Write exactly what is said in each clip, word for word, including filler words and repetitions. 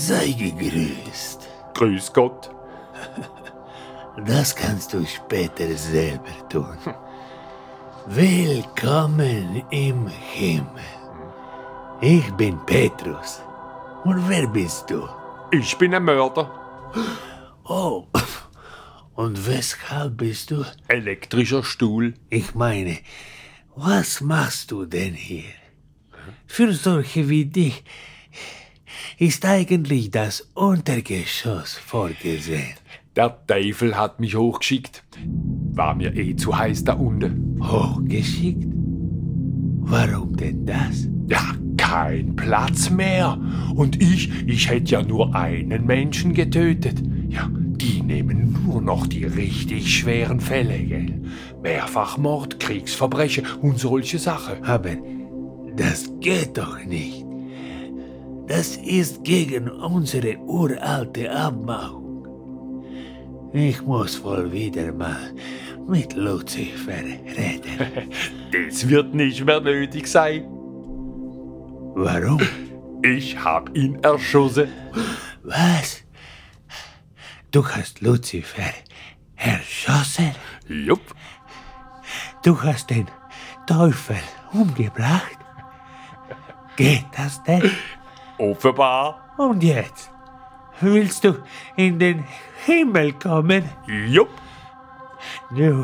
Sei gegrüßt. Grüß Gott. Das kannst du später selber tun. Willkommen im Himmel. Ich bin Petrus. Und wer bist du? Ich bin ein Mörder. Oh, und weshalb bist du? Elektrischer Stuhl. Ich meine, was machst du denn hier? Für solche wie dich ist eigentlich das Untergeschoss vorgesehen. Der Teufel hat mich hochgeschickt. War mir eh zu heiß da unten. Hochgeschickt? Warum denn das? Ja, kein Platz mehr. Und ich, ich hätte ja nur einen Menschen getötet. Ja, die nehmen nur noch die richtig schweren Fälle, gell? Mehrfachmord, Kriegsverbrechen und solche Sachen. Aber das geht doch nicht. Das ist gegen unsere uralte Abmachung. Ich muss wohl wieder mal mit Luzifer reden. Das wird nicht mehr nötig sein. Warum? Ich hab ihn erschossen. Was? Du hast Luzifer erschossen? Jupp. Du hast den Teufel umgebracht? Geht das denn? Offenbar. Und jetzt? Willst du in den Himmel kommen? Jupp. Du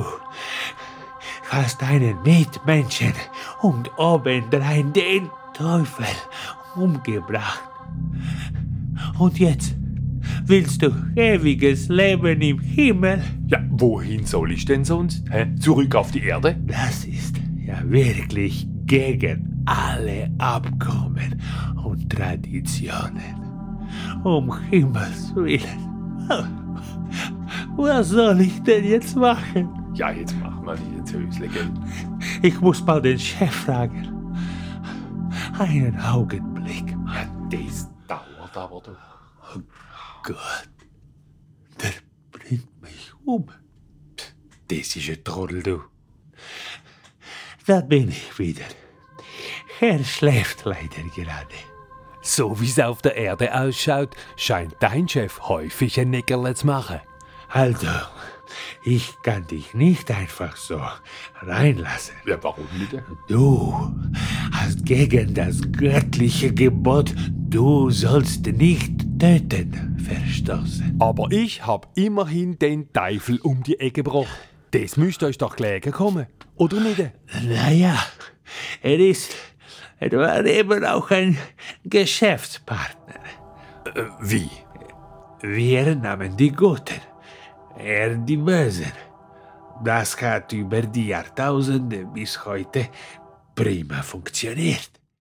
hast einen Mitmenschen und obendrein den Teufel umgebracht. Und jetzt willst du ewiges Leben im Himmel? Ja, wohin soll ich denn sonst? Hä? Zurück auf die Erde? Das ist ja wirklich gegen alle Abkommen und Traditionen. Um Himmels Willen. Was soll ich denn jetzt machen? Ja, jetzt machen wir dieses Hösle, gell? Ich muss mal den Chef fragen. Einen Augenblick. Ja, das dauert aber doch. Oh Gott, der bringt mich um. Das ist ein Trottel, du. Da bin ich wieder. Er schläft leider gerade. So wie es auf der Erde ausschaut, scheint dein Chef häufig ein Nickerle zu machen. Also, ich kann dich nicht einfach so reinlassen. Ja, warum nicht? Du hast gegen das göttliche Gebot, du sollst nicht töten, verstoßen. Aber ich hab immerhin den Teufel um die Ecke gebracht. Das müsste euch doch gelegen kommen, oder nicht? Naja, er ist, er war eben auch ein Geschäftspartner. Äh, wie? Wir nahmen die Guten, er die Bösen. Das hat über die Jahrtausende bis heute prima funktioniert.